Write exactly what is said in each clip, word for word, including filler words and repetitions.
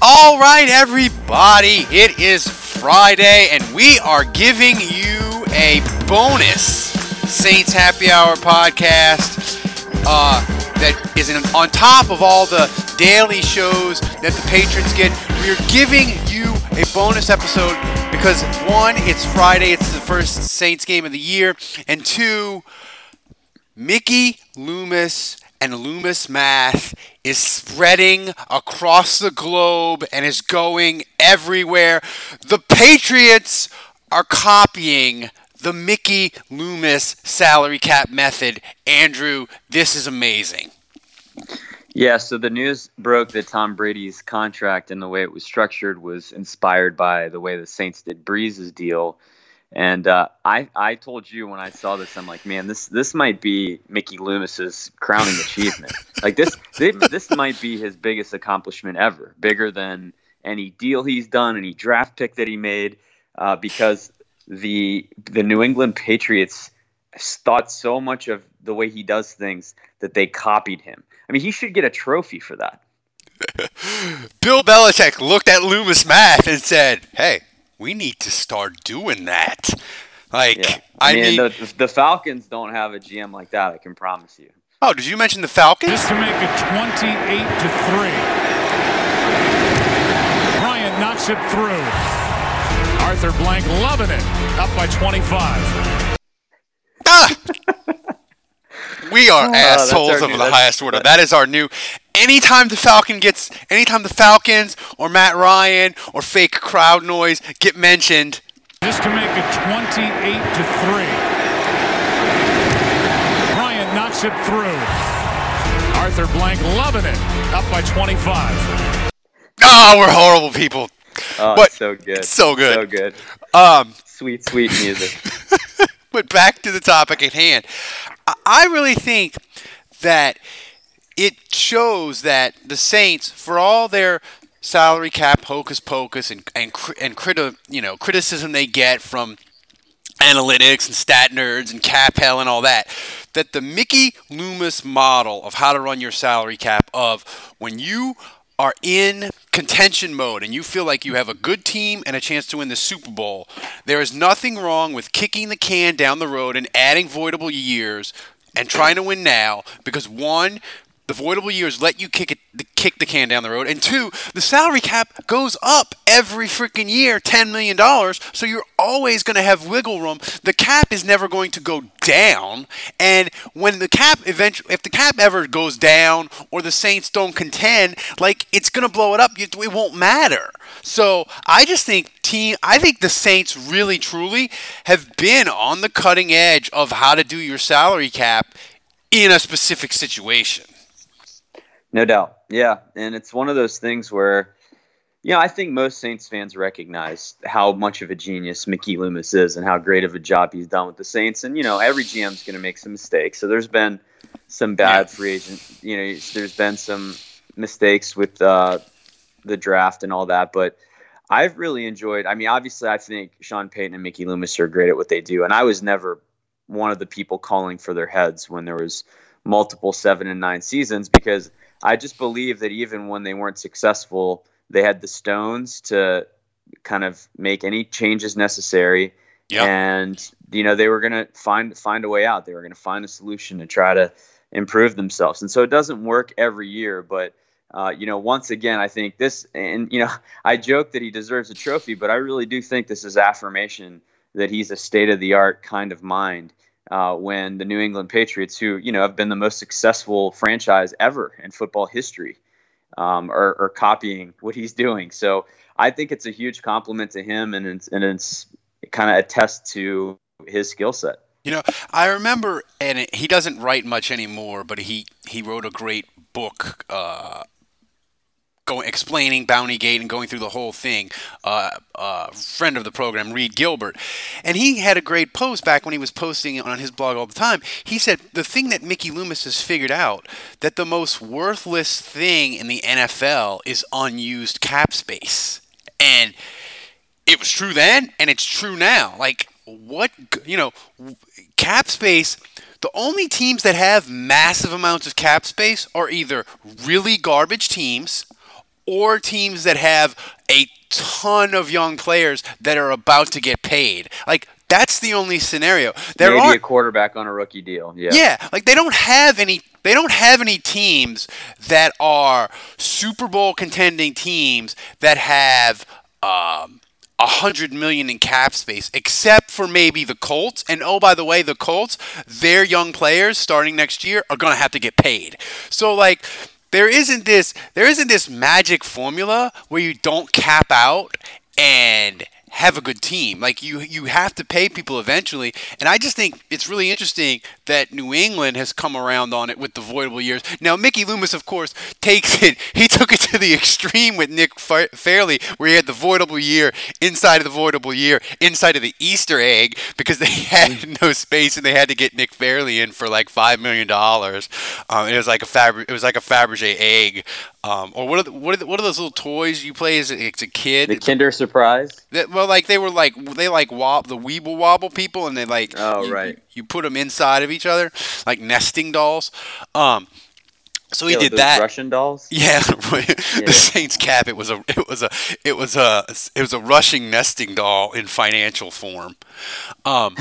All right, everybody, it is Friday, and we are giving you a bonus Saints Happy Hour podcast uh, that is in, on top of all the daily shows that the patrons get. We are giving you a bonus episode because, one, it's Friday, it's the first Saints game of the year, and two, Mickey Loomis and Loomis Math is spreading across the globe and is going everywhere. The Patriots are copying the Mickey Loomis salary cap method. Andrew, this is amazing. Yeah, so the news broke that Tom Brady's contract and the way it was structured was inspired by the way the Saints did Breeze's deal. And uh, I, I told you when I saw this, I'm like, man, this this might be Mickey Loomis's crowning achievement. Like this, this might be his biggest accomplishment ever, bigger than any deal he's done, any draft pick that he made, uh, because the the New England Patriots thought so much of the way he does things that they copied him. I mean, he should get a trophy for that. Bill Belichick looked at Loomis Math and said, hey, we need to start doing that. Like, yeah. I, I mean, mean, the, the Falcons don't have a G M like that, I can promise you. Oh, did you mention the Falcons? Just to make it twenty-eight to three. Bryant knocks it through. Arthur Blank loving it. Up by twenty-five. Ah! We are Oh, assholes of new, the highest order. That is our new. Anytime the Falcon gets, anytime the Falcons or Matt Ryan or fake crowd noise get mentioned. Just to make it twenty-eight to three. Bryant knocks it through. Arthur Blank loving it. Up by twenty-five. Oh, we're horrible people. Oh, but so good. So good. So good. Um, sweet, sweet music. But back to the topic at hand. I really think that it shows that the Saints, for all their salary cap hocus pocus and and and criti- you know criticism they get from analytics and stat nerds and cap hell and all that, that the Mickey Loomis model of how to run your salary cap, of when you are in contention mode and you feel like you have a good team and a chance to win the Super Bowl, there is nothing wrong with kicking the can down the road and adding voidable years and trying to win now, because one, the voidable years let you kick it, kick the can down the road, and two, the salary cap goes up every freaking year, ten million dollars, so you're always going to have wiggle room. The cap is never going to go down, and when the cap eventually, if the cap ever goes down or the Saints don't contend, like, it's going to blow it up. It won't matter. So I just think team, I think the Saints really truly have been on the cutting edge of how to do your salary cap in a specific situation. No doubt. Yeah. And it's one of those things where, you know, I think most Saints fans recognize how much of a genius Mickey Loomis is and how great of a job he's done with the Saints. And, you know, every G M's going to make some mistakes. So there's been some bad yeah. free agent, you know, there's been some mistakes with uh, the draft and all that. But I've really enjoyed, I mean, obviously I think Sean Payton and Mickey Loomis are great at what they do. And I was never one of the people calling for their heads when there was multiple seven and nine seasons, because I just believe that even when they weren't successful, they had the stones to kind of make any changes necessary. Yep. And, you know, they were going to find find a way out. They were going to find a solution to try to improve themselves. And so it doesn't work every year. But, uh, you know, once again, I think this, and, you know, I joke that he deserves a trophy, but I really do think this is affirmation that he's a state-of-the-art kind of mind. Uh, when the New England Patriots, who, you know, have been the most successful franchise ever in football history, um, are, are copying what he's doing. So I think it's a huge compliment to him, and it's, and it's it kind of attests to his skill set. You know, I remember, and it, he doesn't write much anymore, but he, he wrote a great book uh, going explaining Bountygate and going through the whole thing. Uh, uh, friend of the program, Reed Gilbert, and he had a great post back when he was posting on his blog all the time. He said the thing that Mickey Loomis has figured out, that the most worthless thing in the N F L is unused cap space, and it was true then, and it's true now. Like, what, you know, cap space. The only teams that have massive amounts of cap space are either really garbage teams or teams that have a ton of young players that are about to get paid. Like, that's the only scenario. There Maybe are a quarterback on a rookie deal. Yeah. Yeah, like they don't have any they don't have any teams that are Super Bowl contending teams that have um a hundred million in cap space, except for maybe the Colts. And oh, by the way, the Colts, their young players starting next year are gonna have to get paid. So like there isn't this there isn't this magic formula where you don't cap out and have a good team. Like you you have to pay people eventually. And I just think it's really interesting that New England has come around on it with the voidable years. Now Mickey Loomis, of course, takes it he took it to the extreme with Nick Fairley, where he had the voidable year inside of the voidable year inside of the Easter egg, because they had no space and they had to get Nick Fairley in for like five million dollars. Um, it was like a Fabri- it was like a Fabergé egg. Um, or what are the, what are the, what are those little toys you play as a, as a kid? The Kinder Surprise. That, well, like they were like they like wob the Weeble Wobble people, and they like oh you, right you, you put them inside of each other like nesting dolls. Um, so he yeah, did those that. Russian dolls. Yeah, the yeah. Saints cap. It was a it was a it was a it was a rushing nesting doll in financial form. Um,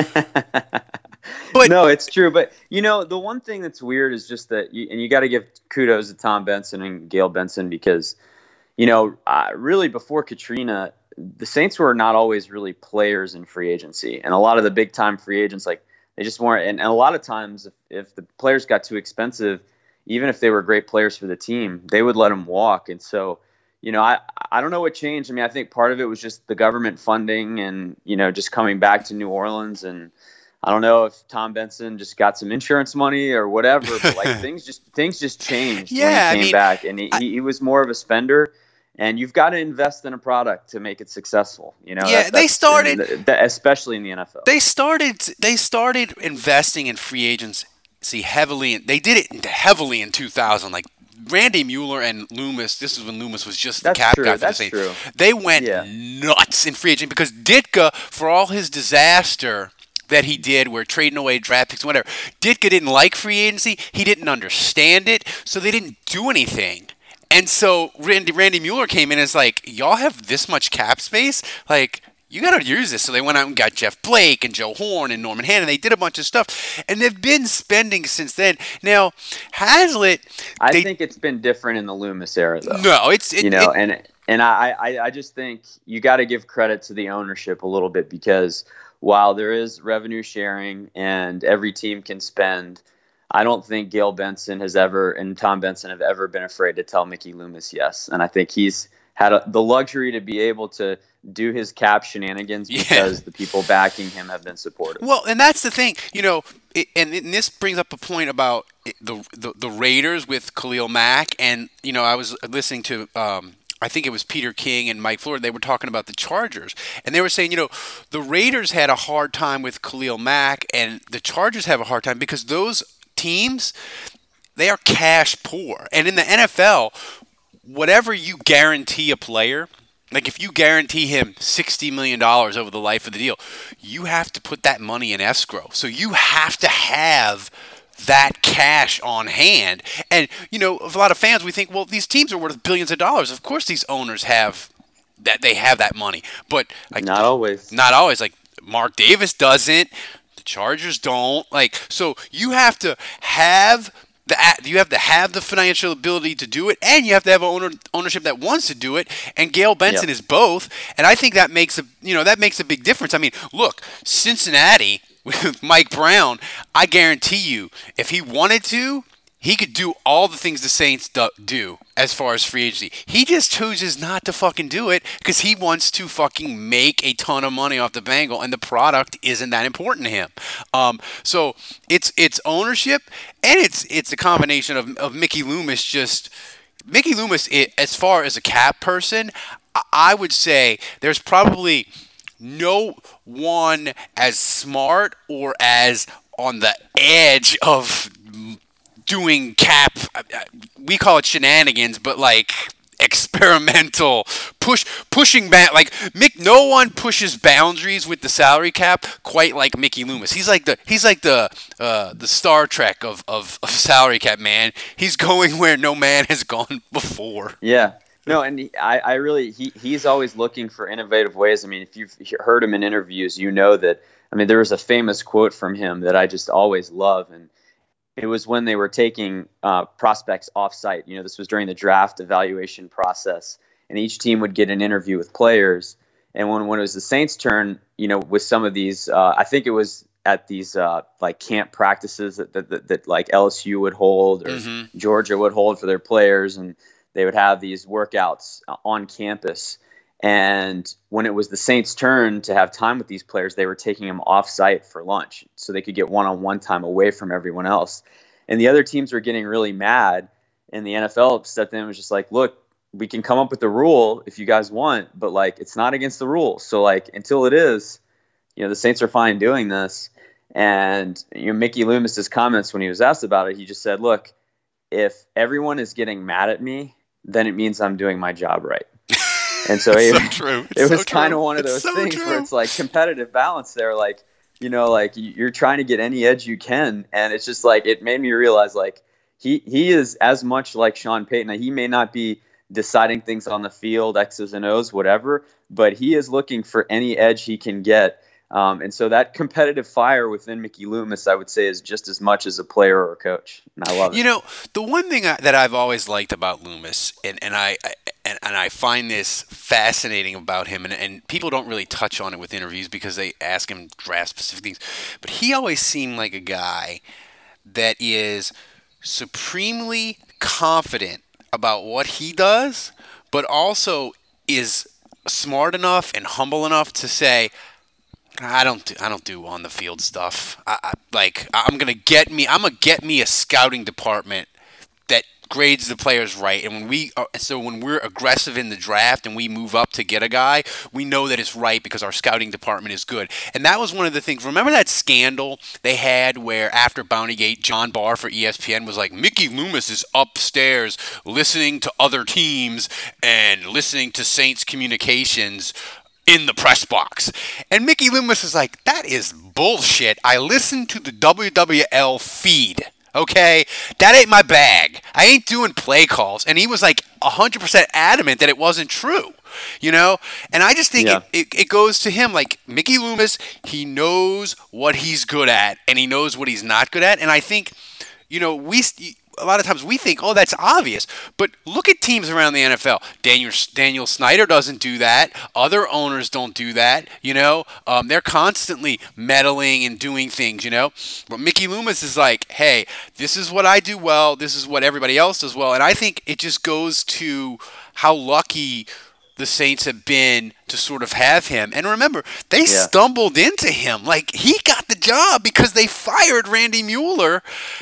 But, no, it's true. But, you know, the one thing that's weird is just that, you, and you got to give kudos to Tom Benson and Gail Benson because, you know, uh, really before Katrina, the Saints were not always really players in free agency. And a lot of the big time free agents, like they just weren't. And, and a lot of times if, if the players got too expensive, even if they were great players for the team, they would let them walk. And so, you know, I, I don't know what changed. I mean, I think part of it was just the government funding and, you know, just coming back to New Orleans. And I don't know if Tom Benson just got some insurance money or whatever, but like things just things just changed yeah, when he came I mean, back, and he, I, he was more of a spender. And you've got to invest in a product to make it successful. You know, yeah, that, they started, the, especially in the N F L. They started they started investing in free agency heavily. They did it heavily in two thousand, like. Randy Mueller and Loomis, this is when Loomis was just the That's cap true. guy for That's the Saints. true. They went yeah. nuts in free agent because Ditka, for all his disaster that he did, where trading away draft picks and whatever, Ditka didn't like free agency. He didn't understand it, so they didn't do anything. And so Randy, Randy Mueller came in and is like, y'all have this much cap space? Like, you got to use this. So they went out and got Jeff Blake and Joe Horn and Norman Hannon. They did a bunch of stuff. And they've been spending since then. Now, Hazlitt... I they, think it's been different in the Loomis era, though. No, it's... It, you know, it, and and I, I, I just think you got to give credit to the ownership a little bit because while there is revenue sharing and every team can spend, I don't think Gail Benson has ever and Tom Benson have ever been afraid to tell Mickey Loomis yes. And I think he's had a, the luxury to be able to do his cap shenanigans because yeah. the people backing him have been supportive. Well, and that's the thing, you know, it, and, and this brings up a point about the, the the Raiders with Khalil Mack. And, you know, I was listening to, um, I think it was Peter King and Mike Floyd. They were talking about the Chargers. And they were saying, you know, the Raiders had a hard time with Khalil Mack, and the Chargers have a hard time because those teams, they are cash poor. And in the N F L, whatever you guarantee a player, like if you guarantee him sixty million dollars over the life of the deal, you have to put that money in escrow. So you have to have that cash on hand. And, you know, a lot of fans, we think, well, these teams are worth billions of dollars. Of course these owners have that, they have that money. But like, not always. Not always. Like Mark Davis doesn't. The Chargers don't. Like, so you have to have... The, you have to have the financial ability to do it, and you have to have owner, ownership that wants to do it. And Gail Benson yep. is both, and I think that makes a you know that makes a big difference. I mean, look, Cincinnati with Mike Brown. I guarantee you, if he wanted to, he could do all the things the Saints do as far as free agency. He just chooses not to fucking do it because he wants to fucking make a ton of money off the Bengal, and the product isn't that important to him. Um, so it's it's ownership, and it's it's a combination of, of Mickey Loomis. Just Mickey Loomis, it, as far as a cap person, I would say there's probably no one as smart or as on the edge of doing cap, we call it shenanigans, but like experimental push pushing back. Like Mick, no one pushes boundaries with the salary cap quite like Mickey Loomis. He's like the he's like the uh, the Star Trek of, of of salary cap, man. He's going where no man has gone before. Yeah, No, and he, I, I really he he's always looking for innovative ways. I mean, if you've heard him in interviews, you know that. I mean, there was a famous quote from him that I just always love, and it was when they were taking uh, prospects off-site. You know, this was during the draft evaluation process, and each team would get an interview with players. And when when it was the Saints' turn, you know, with some of these, uh, I think it was at these uh, like camp practices that, that, that, that like L S U would hold or Mm-hmm. Georgia would hold for their players, and they would have these workouts on campus. And when it was the Saints' turn to have time with these players, they were taking them off-site for lunch so they could get one-on-one time away from everyone else. And the other teams were getting really mad, and the N F L stepped in and was just like, look, we can come up with the rule if you guys want, but like it's not against the rules. So like until it is, you know, the Saints are fine doing this. And you know, Mickey Loomis's comments when he was asked about it, he just said, look, if everyone is getting mad at me, then it means I'm doing my job right. And so it, so true. it was so kind of true. one of It's those so things true. where it's like competitive balance there. Like, you know, like you're trying to get any edge you can. And it's just like, it made me realize like he, he is as much like Sean Payton. Now, he may not be deciding things on the field, X's and O's, whatever, but he is looking for any edge he can get. Um, and so that competitive fire within Mickey Loomis, I would say, is just as much as a player or a coach. And I love it. You know, the one thing I, that I've always liked about Loomis, and, and I, I and, and I find this fascinating about him, and, and people don't really touch on it with interviews because they ask him draft specific things, but he always seemed like a guy that is supremely confident about what he does, but also is smart enough and humble enough to say, I don't do, I don't do on the field stuff. I, I, like I'm gonna get me I'm gonna get me a scouting department that grades the players right. And when we are, so when we're aggressive in the draft and we move up to get a guy, we know that it's right because our scouting department is good. And that was one of the things. Remember that scandal they had where after Bountygate, John Barr for E S P N was like, Mickey Loomis is upstairs listening to other teams and listening to Saints communications in the press box. And Mickey Loomis is like, that is bullshit. I listen to the W W L feed. Okay? That ain't my bag. I ain't doing play calls. And he was like one hundred percent adamant that it wasn't true. You know? And I just think Yeah. it, it, it goes to him. Like, Mickey Loomis, he knows what he's good at and he knows what he's not good at. And I think, you know, we... a lot of times we think, oh, that's obvious. But look at teams around the N F L. Daniel Daniel Snyder doesn't do that. Other owners don't do that. You know, um, they're constantly meddling and doing things, you know. But Mickey Loomis is like, hey, this is what I do well. This is what everybody else does well. And I think it just goes to how lucky the Saints have been to sort of have him. And remember, they yeah. stumbled into him. Like, he got the job because they fired Randy Mueller.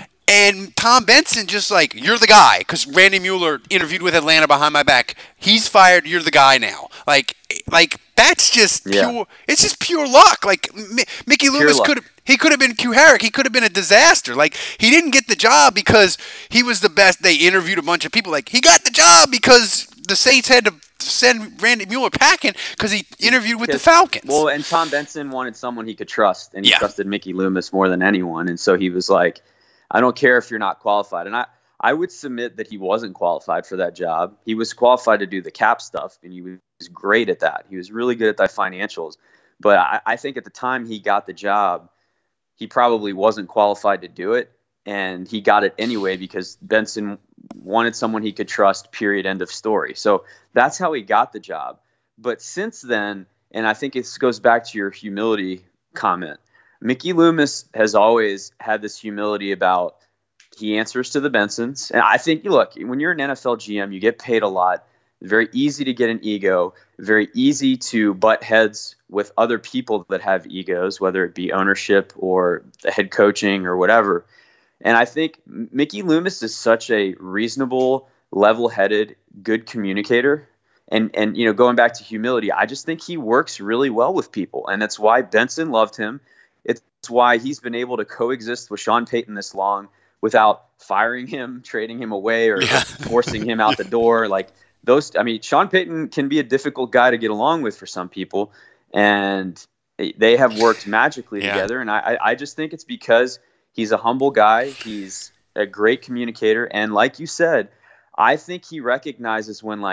And Tom Benson just like, you're the guy, because Randy Mueller interviewed with Atlanta behind my back. He's fired. You're the guy now. Like, like that's just yeah. pure. It's just pure luck. Like M- Mickey Loomis could have. He could have been Q Herrick. He could have been a disaster. Like, he didn't get the job because he was the best. They interviewed a bunch of people. Like, he got the job because the Saints had to send Randy Mueller packing because he interviewed with the Falcons. Well, and Tom Benson wanted someone he could trust, and he yeah. trusted Mickey Loomis more than anyone. And so he was like, I don't care if you're not qualified. And I, I would submit that he wasn't qualified for that job. He was qualified to do the cap stuff, and he was great at that. He was really good at the financials. But I, I think at the time he got the job, he probably wasn't qualified to do it, and he got it anyway because Benson wanted someone he could trust, period, end of story. So that's how he got the job. But since then, and I think it goes back to your humility comment, Mickey Loomis has always had this humility about he answers to the Bensons. And I think, look, when you're an N F L G M, you get paid a lot. It's very easy to get an ego, very easy to butt heads with other people that have egos, whether it be ownership or the head coaching or whatever. And I think Mickey Loomis is such a reasonable, level-headed, good communicator. And, and you know, going back to humility, I just think he works really well with people. And that's why Benson loved him. It's why he's been able to coexist with Sean Payton this long without firing him, trading him away, or, yeah. or forcing him out the door. Like those, I mean, Sean Payton can be a difficult guy to get along with for some people, and they have worked magically yeah. together. And I, I just think it's because he's a humble guy. He's a great communicator. And like you said, I think he recognizes when like,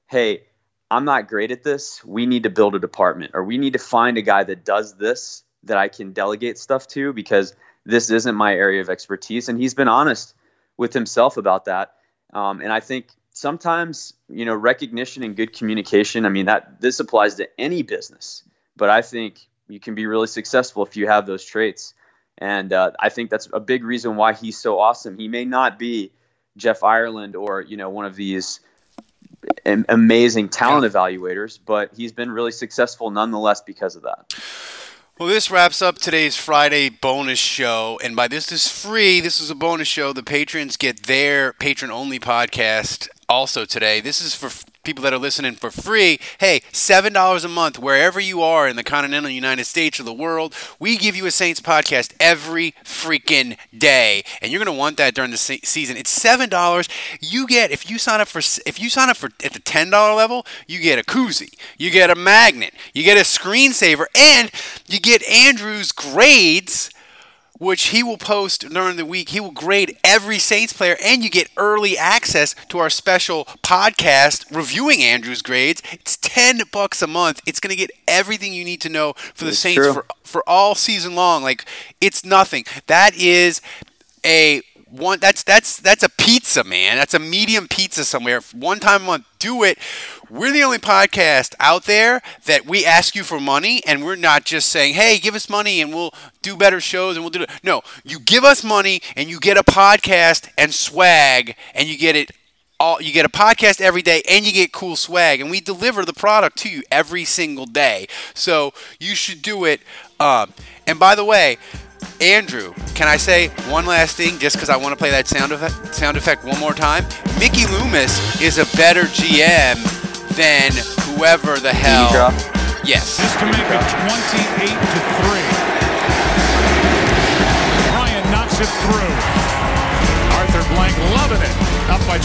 hey, I'm not great at this. We need to build a department, or we need to find a guy that does this that I can delegate stuff to, because this isn't my area of expertise. And he's been honest with himself about that. Um, and I think sometimes, you know, recognition and good communication, I mean, that this applies to any business, but I think you can be really successful if you have those traits. And uh, I think that's a big reason why he's so awesome. He may not be Jeff Ireland or, you know, one of these am- amazing talent yeah. evaluators, but he's been really successful nonetheless because of that. Well, this wraps up today's Friday bonus show. And by this is free, this is a bonus show. The patrons get their patron-only podcast also today. This is for f- people that are listening for free. Hey, seven dollars a month, wherever you are in the continental United States or the world, we give you a Saints podcast every freaking day. And you're going to want that during the se- season. It's seven dollars. You get, if you sign up for, if you sign up for at the ten dollars level, you get a koozie, you get a magnet, you get a screensaver, and you get Andrew's grades, which he will post during the week. He will grade every Saints player, and you get early access to our special podcast reviewing Andrew's grades. It's ten bucks a month. It's going to get everything you need to know for the It's Saints true. for for all season long. Like, it's nothing. That is a one. That's that's that's a pizza, man. That's a medium pizza somewhere. One time a month. Do it. We're the only podcast out there that we ask you for money, and we're not just saying, hey, give us money and we'll do better shows and we'll do it. No, you give us money and you get a podcast and swag, and you get it all. You get a podcast every day and you get cool swag, and we deliver the product to you every single day. So you should do it. Um, and by the way, Andrew, can I say one last thing just because I want to play that sound effect, sound effect one more time? Mickey Loomis is a better G M than whoever the hell. Yes. This to make it twenty-eight to three. Ryan knocks it through. Arthur Blank loving it. Up by